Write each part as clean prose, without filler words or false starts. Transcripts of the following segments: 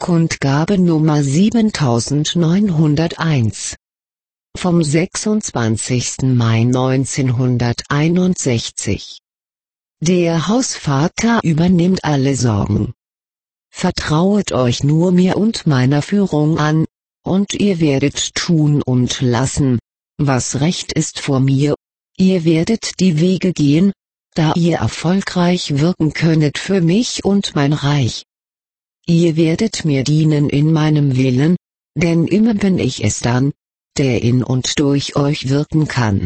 Kundgabe Nummer 7901 vom 26. Mai 1961. Der Hausvater übernimmt alle Sorgen. Vertrauet euch nur mir und meiner Führung an, und ihr werdet tun und lassen, was recht ist vor mir. Ihr werdet die Wege gehen, da ihr erfolgreich wirken könnet für mich und mein Reich. Ihr werdet mir dienen in meinem Willen, denn immer bin ich es dann, der in und durch euch wirken kann.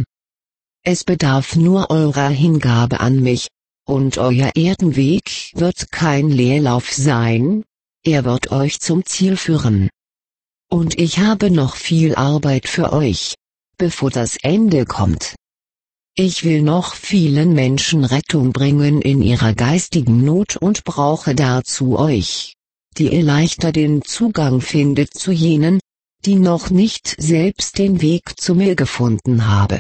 Es bedarf nur eurer Hingabe an mich, und euer Erdenweg wird kein Leerlauf sein, er wird euch zum Ziel führen. Und ich habe noch viel Arbeit für euch, bevor das Ende kommt. Ich will noch vielen Menschen Rettung bringen in ihrer geistigen Not und brauche dazu euch, die ihr leichter den Zugang findet zu jenen, die noch nicht selbst den Weg zu mir gefunden habe.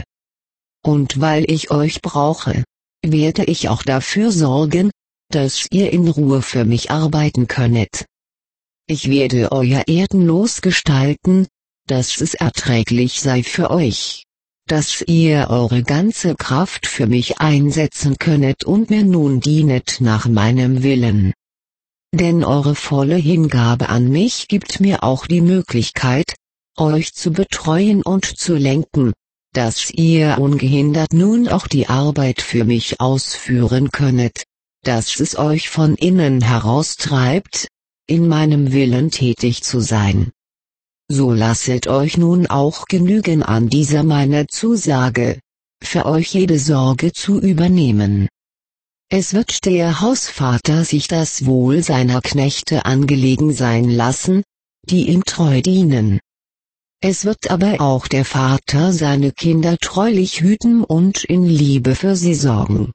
Und weil ich euch brauche, werde ich auch dafür sorgen, dass ihr in Ruhe für mich arbeiten könnet. Ich werde euer Erdenlos gestalten, dass es erträglich sei für euch, dass ihr eure ganze Kraft für mich einsetzen könnet und mir nun dienet nach meinem Willen. Denn eure volle Hingabe an mich gibt mir auch die Möglichkeit, euch zu betreuen und zu lenken, dass ihr ungehindert nun auch die Arbeit für mich ausführen könnet, dass es euch von innen heraustreibt, in meinem Willen tätig zu sein. So lasset euch nun auch genügen an dieser meiner Zusage, für euch jede Sorge zu übernehmen. Es wird der Hausvater sich das Wohl seiner Knechte angelegen sein lassen, die ihm treu dienen. Es wird aber auch der Vater seine Kinder treulich hüten und in Liebe für sie sorgen.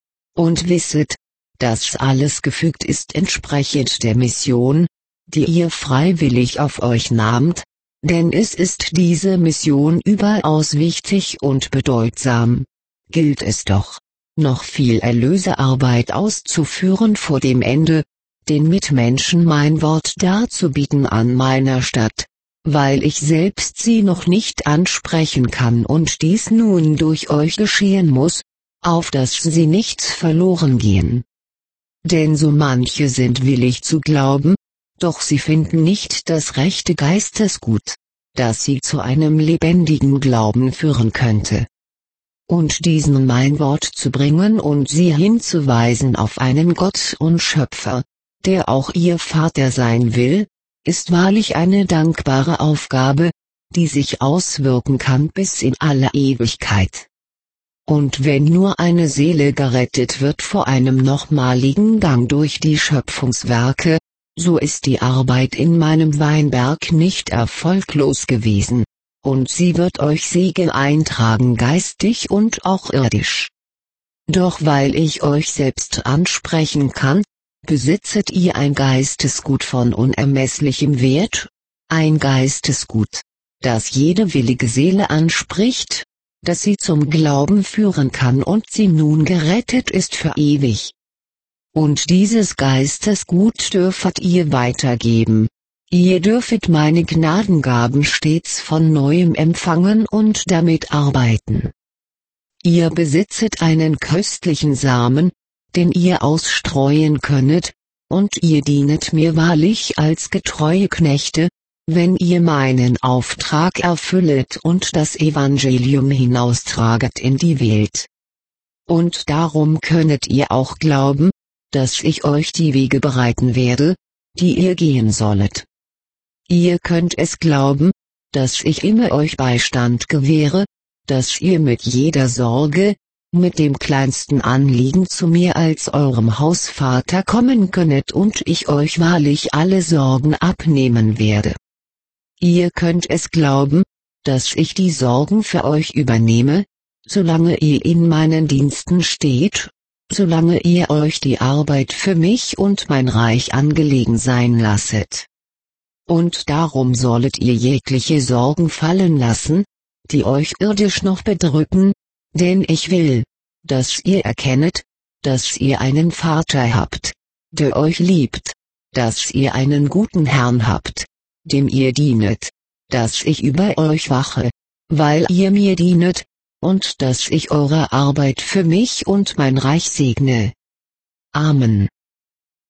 Und wisset, dass alles gefügt ist entsprechend der Mission, die ihr freiwillig auf euch nahmt, denn es ist diese Mission überaus wichtig und bedeutsam, gilt es doch, noch viel Erlösearbeit auszuführen vor dem Ende, den Mitmenschen mein Wort darzubieten an meiner Statt, weil ich selbst sie noch nicht ansprechen kann und dies nun durch euch geschehen muss, auf dass sie nicht verloren gehen. Denn so manche sind willig zu glauben, doch sie finden nicht das rechte Geistesgut, das sie zu einem lebendigen Glauben führen könnte. Und diesen mein Wort zu bringen und sie hinzuweisen auf einen Gott und Schöpfer, der auch ihr Vater sein will, ist wahrlich eine dankbare Aufgabe, die sich auswirken kann bis in alle Ewigkeit. Und wenn nur eine Seele gerettet wird vor einem nochmaligen Gang durch die Schöpfungswerke, so ist die Arbeit in meinem Weinberg nicht erfolglos gewesen, und sie wird euch Segen eintragen geistig und auch irdisch. Doch weil ich euch selbst ansprechen kann, besitzet ihr ein Geistesgut von unermesslichem Wert, ein Geistesgut, das jede willige Seele anspricht, das sie zum Glauben führen kann und sie nun gerettet ist für ewig. Und dieses Geistesgut dürfet ihr weitergeben. Ihr dürfet meine Gnadengaben stets von neuem empfangen und damit arbeiten. Ihr besitzet einen köstlichen Samen, den ihr ausstreuen könnet, und ihr dienet mir wahrlich als getreue Knechte, wenn ihr meinen Auftrag erfüllet und das Evangelium hinaustraget in die Welt. Und darum könnet ihr auch glauben, dass ich euch die Wege bereiten werde, die ihr gehen sollet. Ihr könnt es glauben, dass ich immer euch Beistand gewähre, dass ihr mit jeder Sorge, mit dem kleinsten Anliegen zu mir als eurem Hausvater kommen könnet und ich euch wahrlich alle Sorgen abnehmen werde. Ihr könnt es glauben, dass ich die Sorgen für euch übernehme, solange ihr in meinen Diensten steht, solange ihr euch die Arbeit für mich und mein Reich angelegen sein lasset. Und darum sollet ihr jegliche Sorgen fallen lassen, die euch irdisch noch bedrücken, denn ich will, dass ihr erkennet, dass ihr einen Vater habt, der euch liebt, dass ihr einen guten Herrn habt, dem ihr dienet, dass ich über euch wache, weil ihr mir dienet, und dass ich eure Arbeit für mich und mein Reich segne. Amen.